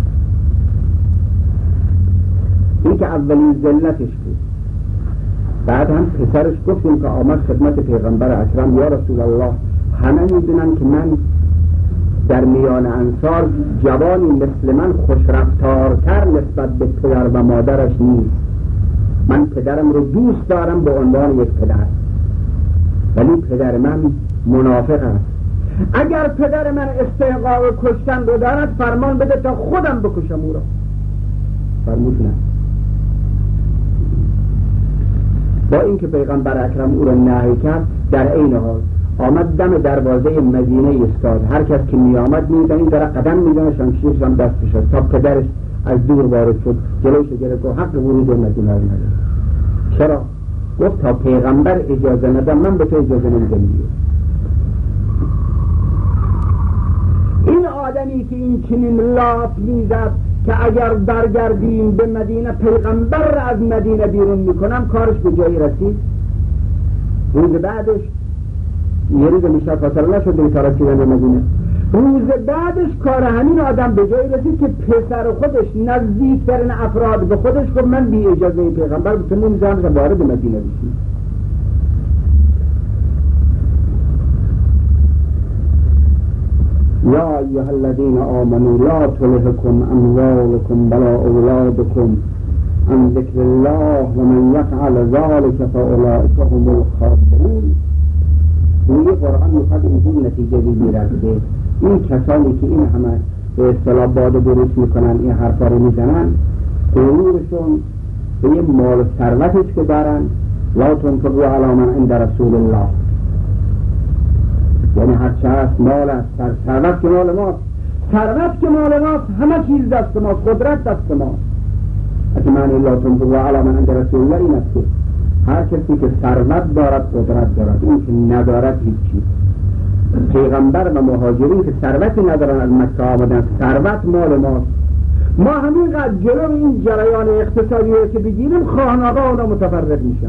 این که اولین ذلتش بود. بعد هم پسرش گفتیم که آمد خدمت پیغمبر اکرم، یا رسول الله همه میدونن که من در میان انصار جوانی مثل من خوشرفتارتر نسبت به پدر و مادرش نیست. من پدرم رو دوست دارم به عنوان یک پدر، ولی پدر من منافق است. اگر پدر من استحقاق کشتن رو دارد فرمان بده تا خودم بکشم او را. فرمود نه. با اینکه پیغمبر اکرم او را نهی کرد، در عین حال آمد دم دروازه مدینه ایستاد. هر کس که می آمد می دید این در قدم می دانه شمشیرش هم دستش شد تا پدرش از دور وارد شد، جلوش گرفت و حق ورود مدینه رو نداد. چرا؟ گفت تا پیغمبر اجازه ندم من به تو اجازه نمیدم. این آدمی که این چنین لاف میزد که اگر برگردیم به مدینه پیغمبر را از مدینه بیرون میکنم، کارش به جایی رسید. روز بعدش یه روز میشه فاصله نشد دیگه تا رسیدن به مدینه. روز بعدش کار همین آدم به جایی رسید که پسر خودش نزدیکترین افراد به خودش گفت من بی اجازه پیغمبر به تو نمیذارم که وارد مدینه بشی. یا ایها الذین آمنوا لا تلهکم اموالکم ولا اولادکم عن ذکر الله و من یفعل ذلک فاولئک هم الخاسرون. گویی قرآن میخواد اینجور نتیجه بگیرد که این کسانی که این همه به اصطلاح باد و بروس میکنن، این حرفا رو میزنن، غرورشون به یه مال ثروتش که دارن، لا تنفقوا علی من عند رسول الله، یعنی هر چه هست مال است، ثروت که مال ماست، ثروت که مال ماست، همه چیز دست ماست، قدرت دست ماست. اگه معنی لا تنفقوا علی من عند رسول الله این است که هر کسی که ثروت دارد قدرت دارد، این که ندارد هیچی. پیغمبر و مهاجرین که ثروتی ندارن از مکه آمدن، ثروت مال ماست. ما همینقدر جلو این جریان اقتصادی رو که بگیریم خانقاه اونا متفرق میشن.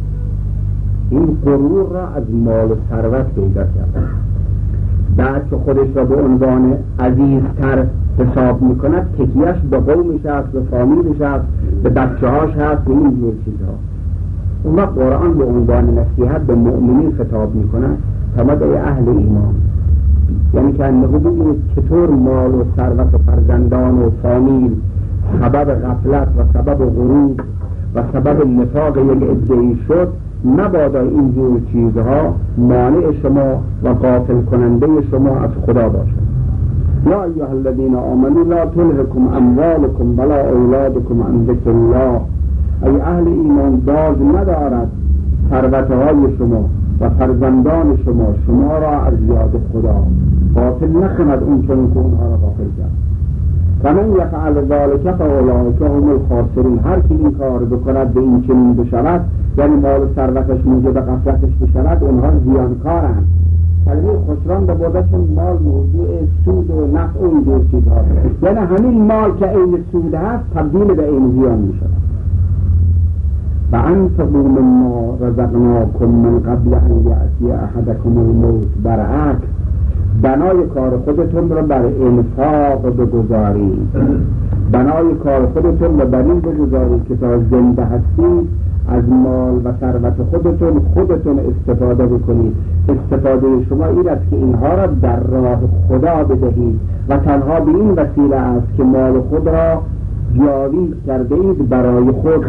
این غرور را از مال و ثروت پیدا کرد. بعد که خودش را به عنوان عزیزتر حساب میکند، تکیهش به قومش هست، به فامیلش هست، به بچه هاش هست، به این جور چیزها. اون وقت قرآن به عنوان نصیحت به مؤمنین خطاب میکند، فرمود ای اهل ایمان، یعنی که انه ببینید چطور مال و ثروت و فرزندان و فامیل سبب غفلت و سبب غرور و سبب نفاق یک عده‌ای شد. مبادا اینجور چیزها مانع شما و غافل کننده شما از خدا باشد. یا ایها الذین آمنوا لا تلهکم اموالکم ولا اولادکم عن ذکر الله. ای اهل ایمان، باز ندارد ثروتهای شما و فرزندان شما شما را از یاد خدا، غافل نکند اون چون که اونها را غافل کرد. و من یفعل ذلک فاولئک هم الخاسرون. هر کی این کار بکند به این چنین بشود، یعنی مال و ثروتش موجب غفلتش بشود، اونها زیانکارند. کلمه خسران به بودشون مال موضوع سود و نفع و اینجور چیزها، یعنی همین مال که عین سود هست تبدیل به عین زیان میشود. و انفقوا مما رزقناکم من قبل ان یأتی احدکم الموت. برعکس بنای کار خودتون را بر انفاق بگذارید، بنای کار خودتون را بر این بگذارید که تا زنده هستید از مال و ثروت خودتون خودتون استفاده بکنید. استفاده شما این است که اینها را در راه خدا بدهید و تنها به این وسیله است که مال خود را جاوید کرده اید برای خود.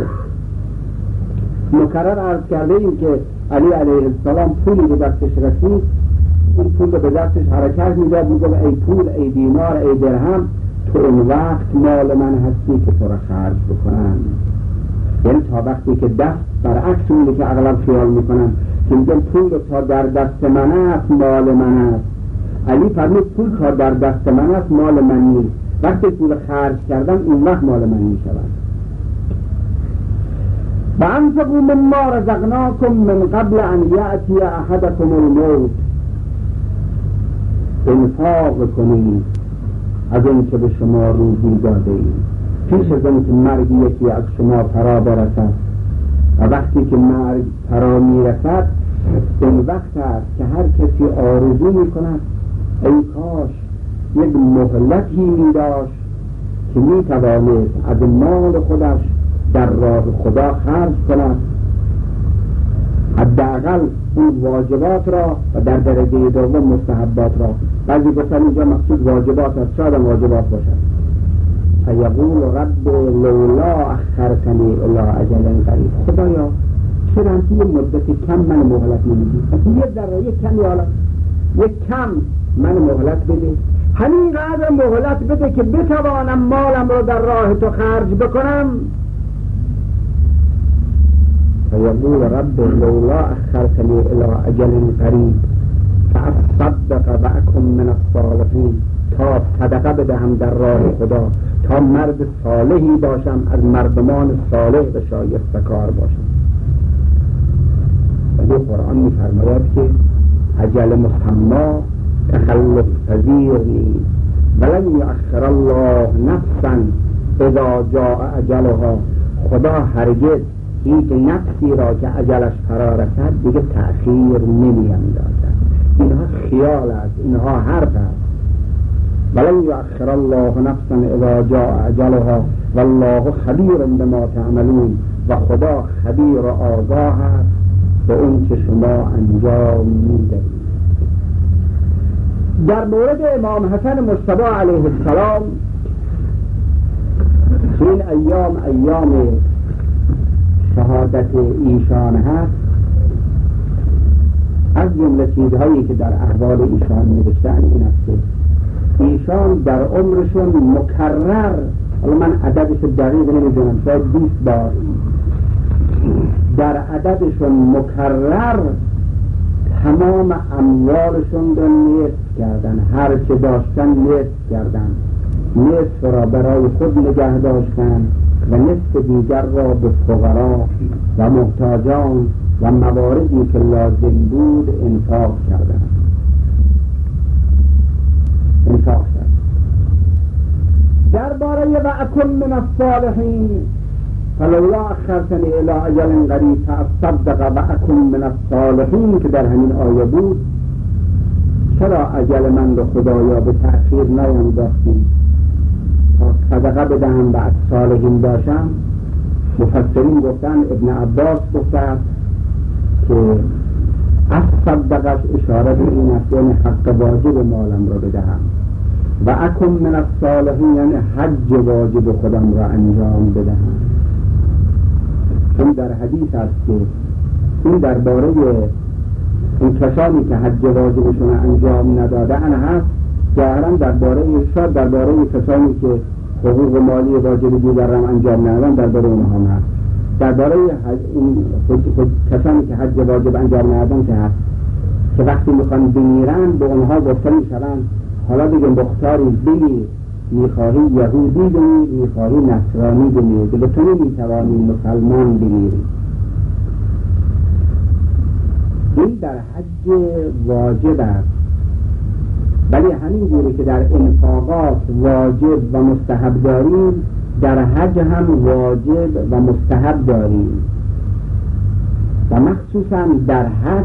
مکرر عرض کرده ایم که علی علیه السلام پولی به دستش رسید، این پول به دستش حرکت میداد، میگه ای پول، ای دینار، ای درهم، تو اون وقت مال من هستی که تو را خرج بکنم. یعنی تا وقتی که دست برعکس اونی که اغلب خیال میکنن که میگن پول تا در دست من است مال من است. علی فرمود پول تا در دست من است مال من نیست. وقتی پول خرج کردم این وقت مال من میشود. و انفقوا مما رزقناکم من قبل ان یأتی احدکم الموت. انفاق کنید از این که به شما روزی داده اید پیش از این که مرگ یکی از شما فرا برسد. و وقتی که مرگ فرا میرسد این وقت است که هر کسی آرزو میکند ای کاش یک مهلتی میداشت که میتوانست از مال خودش در راه خدا خرج کند، حداقل اون واجبات را و در درجه دوم مستحبات را. بعضی گفتن اینجا مقصود واجبات است، شاید واجبات باشد. فیقول رب لولا اخرتنی الی اجل قریب. خدایا چرا که یه مدت کم من مهلت نمیدی؟ اگه یه در یک کم یا یک کم من مهلت بده، همین قدر مهلت بده که بتوانم مالم رو در راه تو خرج بکنم. فیقول رب لولا اخرتنی الی اجل قریب فاصدق و اکن من الصالحین. تا صدقه بدهم در راه خدا، تا مرد صالحی باشم از مردمان صالح و شایسته کار باشم. ولی قرآن می‌فرماید که اجل مسما تخلف پذیر نیست. ولن یؤخر الله نفسا اذا جاء اجلها. خدا هرگز هیچ نفسی را که اجلش فرا رسد دیگه تأخیر نمی‌اندازد. اینها خیال است، اینها حرف است. ولن یؤخر الله نفسا اذا جاء اجلها والله خبیر بما تعملون. و خدا خبیر و آگاه است به اون که شما انجام میدهید. در مورد امام حسن مجتبی علیه السلام این ایام ایام شهادت ایشان هست، از جمله چیزهایی که در احوال ایشان نوشتن این است که ایشان در عمرشون مکرر، حالا من عددش دقیق نمیدونم، شاید بیست بار در عددشون مکرر تمام اموالشون رو نصف کردن، هر چه داشتن نصف کردن، نصف را برای خود نگه داشتن و نصف دیگر را به فقرا و محتاجان و مواردی که لازم بود انفاق کردن انفاق کردن. درباره و اکن من الصالحین فلولا اخرتنی الی اجل قریب فاصدق و اکن من الصالحین که در همین آیه بود، چرا اجل من رو خدایا به تأخیر نینداختی تا صدقه بدهم و از صالحین باشم؟ مفسرین گفتن، ابن عباس گفته که از صدقش اشاره به این است یعنی حق واجب مالم را بدهم، و اکن من الصالحین یعنی حج واجب خودم را انجام بدهم. چون در حدیث است که این درباره این کسانی که حج واجبشون انجام ندادن هست، ظاهرا درباره شاید درباره کسانی که حقوق مالی واجب دیگران انجام ندادن درباره اونها هم هست. درباره این کسانی که حج واجب انجام ندادن که هست که وقتی میخوان بمیرن به اونها گفته میشوند حالا دیگه مختاری بگیر، میخواهی یهودی بمیر، میخواهی نصرانی بمیر، دیگه تو نمیتوانی مسلمان بمیری. این در حج واجب است، ولی همین جوری که در انفاقات واجب و مستحب داریم، در حج هم واجب و مستحب داریم، و مخصوصا در حج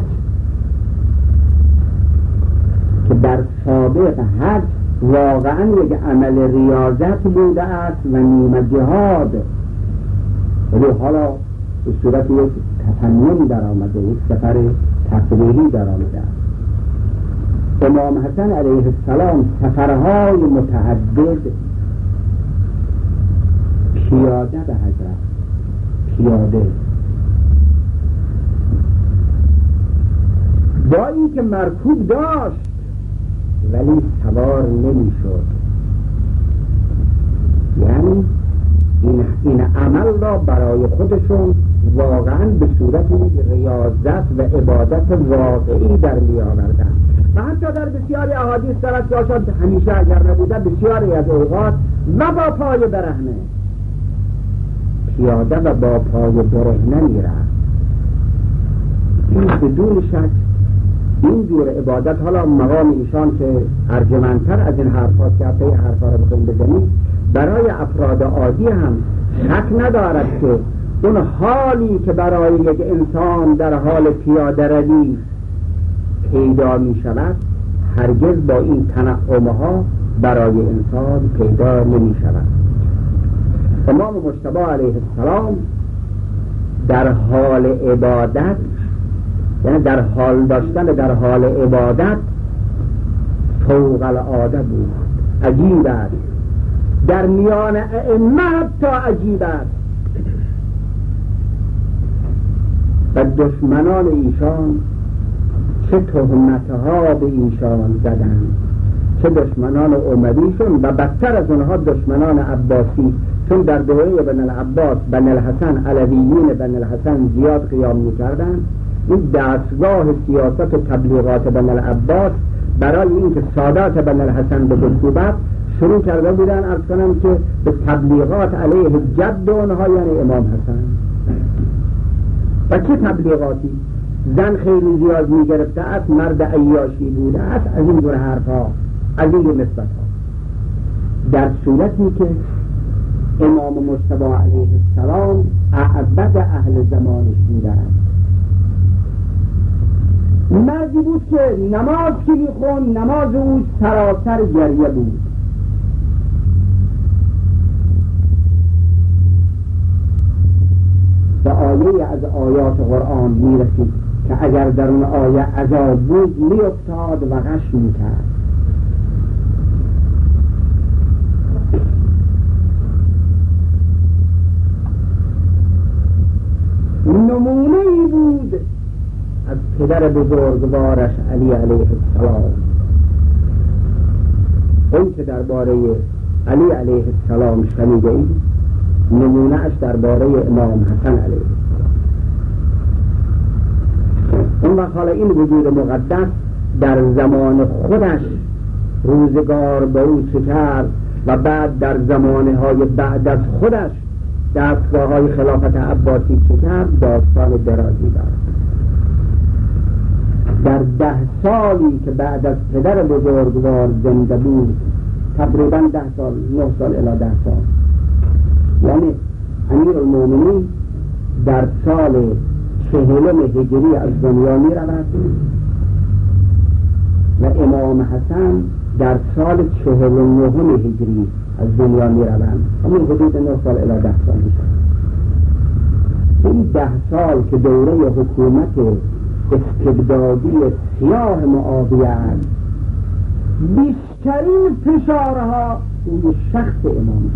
که در سابق حج واقعا یک عمل ریاضت بوده است و نیمه جهاد، ولی حالا به صورت یک تفنن در آمده، یک سفر تفریحی در آمده است. امام حسن علیه السلام سفرهای متعدد پیاده به حج رفت، پیاده، با این که مرکوب داشت ولی سوار نمی شد. یعنی این, این عمل را برای خودشون واقعا به صورت ریاضت و عبادت واقعی در می آوردن. و حتی در بسیاری احادیث دارد که شاید همیشه اگر نبوده بسیاری از اوقات و با پای برهنه پیاده و با پای برهنه می رفت. این بدون شک این جور عبادت، حالا مقام ایشان که ارجمندتر از این حرفات که حتی حرفا رو بخوایم بزنیم، برای افراد عادی هم شک ندارد که اون حالی که برای یک انسان در حال پیاده روی پیدا می شود هرگز با این تنعمها برای انسان پیدا نمی شود. امام مجتبی علیه السلام در حال عبادت، یعنی در حال داشتن در حال عبادت فوق العاده بود، عجیب است، در میان ائمه حتی عجیب است. و دشمنان ایشان چه تهمتها به ایشان زدن، چه دشمنان امویشون و بدتر از اونها دشمنان عباسی، چون در دوره بن العباس بن الحسن علویین بن الحسن زیاد قیام می‌کردند. این دستگاه سیاست و تبلیغات بن العباس برای اینکه سادات بن الحسن به بکوبت شروع کرده بودن عرض کنم که به تبلیغات علیه جد اونها یعنی امام حسن. و چه تبلیغاتی؟ زن خیلی زیاد می گرفته است، مرد عیاشی بوده است، از این دور حرفها، از این دور نسبت ها، در صورتی که امام مجتبی علیه السلام اعبد اهل زمانش بوده است. مردی بود که نماز که میخوند نماز او سراسر گریه بود. و آیه از آیات قرآن میرسید که اگر در اون آیه عذاب بود میافتاد و غش میکرد. پدر بزرگوارش علی علیه السلام. اون که درباره علی علیه السلام شنیده اید نمونه اش درباره امام حسن علیه السلام. اون وقت حالا این وجود مقدس در زمان خودش روزگار به او چه کرد و بعد در زمانه های بعد از خودش دستگاه های خلافت عباسی چه کرد داستان درازی دارد. در ده سالی که بعد از پدر بزرگوار زنده بود، تقریبا ده سال، نه سال الی ده سال، یعنی امیر المومنین در سال چهلم هجری از دنیا می رود و امام حسن در سال چهل و نهم هجری از دنیا می روند. همین حدود نه سال الی ده سال می شود. این ده سال که دوره حکومت استبدادی سیاه معاویه است، بیشترین فشارها روی شخص امام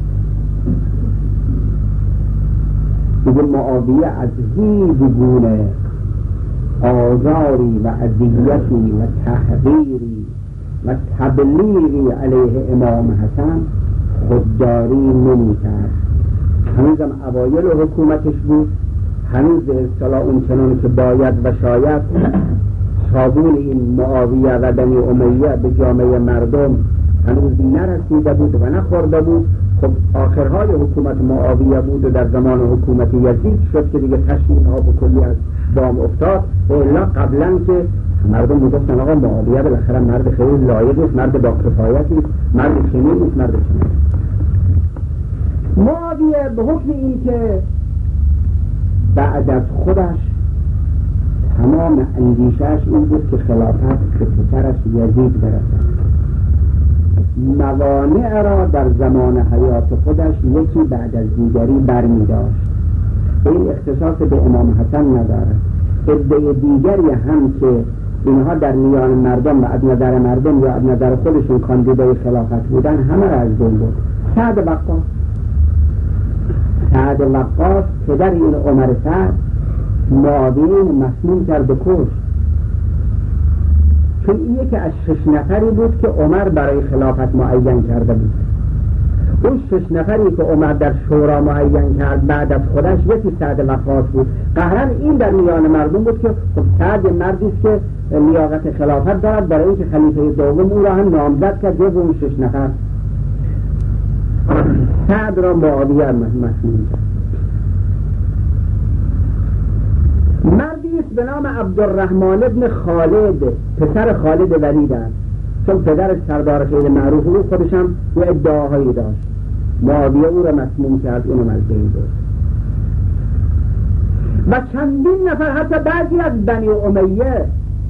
دیگه معاویه از هیچ گونه آزاری و اذیتی و تحقیری و تبلیغی علیه امام حسن خودداری نمی کرد. هنوزم اوایل حکومتش بود، هنوز به اصطلاح اون چنان که باید و شاید صابون این معاویه و بنی امیه به جامعه مردم هنوز نرسیده بود و نخورده بود. خب آخرهای حکومت معاویه بود و در زمان حکومت یزید شد که دیگه تشریح ها به کلی از دام افتاد. الا قبلا که مردم میگفتن آقا معاویه بالاخره مرد خیلی لایقی است، مرد با کفایتی است، مرد چنین نیست، مرد چنین. معاویه به حکم این که بعد از خودش تمام اندیشهش این بود که خلافت به پسرش یزید برسد، موانع را در زمان حیات خودش یکی بعد از دیگری برمی داشت. این اختصاص به امام حسن ندارد. عده دیگری هم که اینها در میان مردم و از نظر مردم یا از نظر خودشون کاندیدای خلافت بودن همه را از بین بود. سعد وقاص سعد وقاص پدر این عمر سعد معاویه مسموم کرد به کشت، چون این یکی از شش نفری بود که عمر برای خلافت معین کرده بود. اون شش نفری که عمر در شورا معین کرد بعد از خودش یکی سعد وقاص بود. قهرن این در میان مردم بود که خب سعد مردی است که لیاقت خلافت دارد، برای اینکه خلیفه دوم او را هم نامزد کرد جز اون شش نفر. سعد را معاویه مسموم کرد. مردی است به نام عبدالرحمن ابن خالد، پسر خالد ولید است، چون پدرش سردار خیلی معروف بود، خودش هم یه ادعاهایی داشت. معاویه او را مسموم کرد، اونم از بین برد. و چندین نفر حتی بعضی از بنی امیه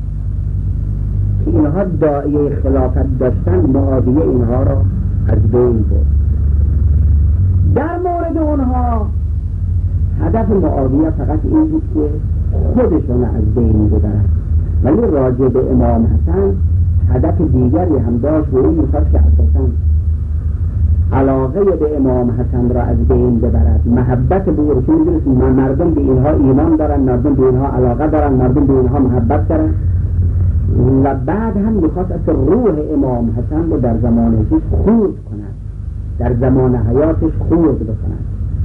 که اینها داعیه خلافت داشتن، معاویه اینها را از بین برد. در مورد اونها هدف معاویه فقط این بود که خودشون از بین ببرن، ولی راجع به امام حسن هدف دیگری هم داشت و این میخواست که اساساً علاقه به امام حسن را از بین ببرد، محبت به او، که میدونست مردم به اینها ایمان دارن، مردم به اینها علاقه دارن، مردم به اینها محبت دارن، و بعد هم میخواست اصلا روح امام حسن رو در زمان خودش خورد کند، در زمان حیاتش خورد بکند.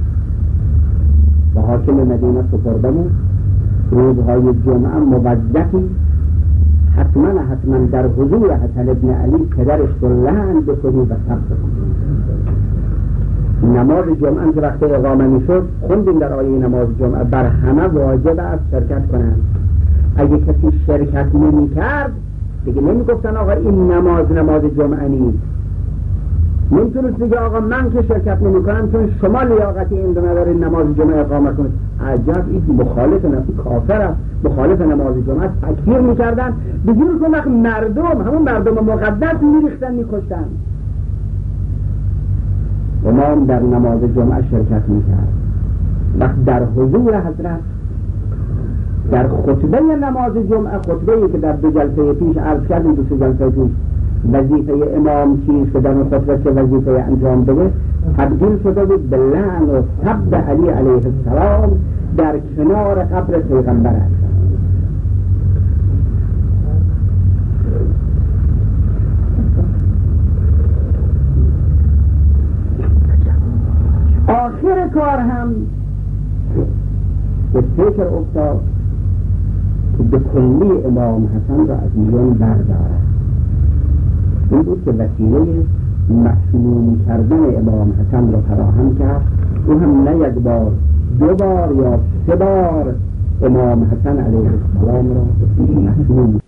و حاکم مدینه سپرده بود، روزهای جمعه موظفی حتما حتما در حضور حسن ابن علی پدرش رو لعن بکنی و ثبت کنی. نماز جمعه که وقت اقامه می شد خوندیم در آیه نماز جمعه بر همه واجب است شرکت کنند. اگه کسی شرکت نمی کرد دیگه نمی گفتن آقا این نماز نماز جمعه نیست، نمیتونست دیگه آقا من که شرکت نمی کنم چون شما لیاقتی این رو ندارید نماز جمعه اقامه کنید. عجب، این مخالف نفسی کافر است، مخالف نماز جمعه تکفیر میکردن، بگیر که وقت مردم همون مردم مقدس میریختن میکشتن. امام در نماز جمعه شرکت میکرد، وقت در حضور حضرت در خطبه نماز جمعه، خطبه‌ای که در دو جلسه پیش عرض کردیم، دو سه جلسه پیش وظیفه امام چیست که در اون خطبه که وظیفه انجام بده تبدیل شده بود به لعن و سب علی علیه السلام در کنار قبر پیغمبر اکرم. کار هم به فکر افتاد که به کلی امام حسن را از میان بردارد. این بود که وسیله مسموم کردن امام حسن را فراهم کرد. او هم نه یک بار، دو بار یا سه بار امام حسن علیه السلام را مسموم